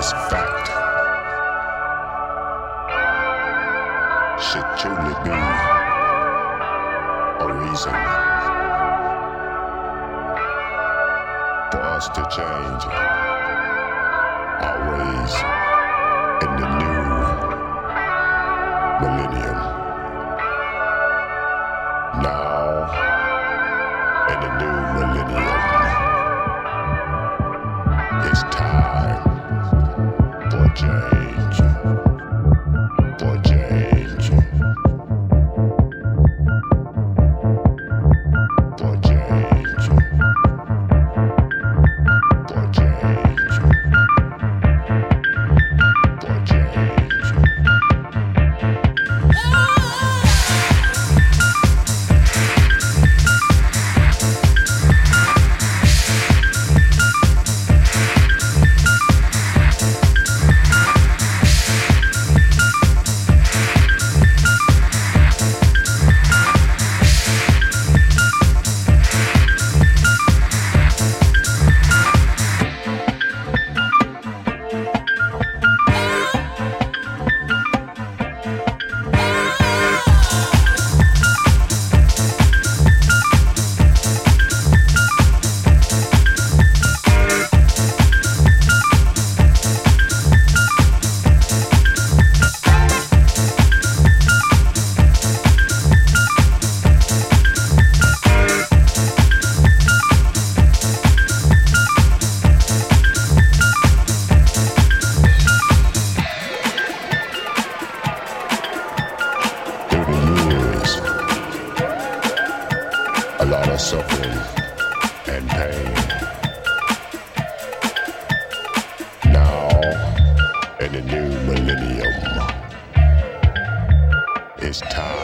this fact should truly be a reason for us to change our ways in the new millennium. Now, in the new millennium, it's time for change. For change. For change. For change. For change. A lot of suffering and pain. Now, in the new millennium, it's time.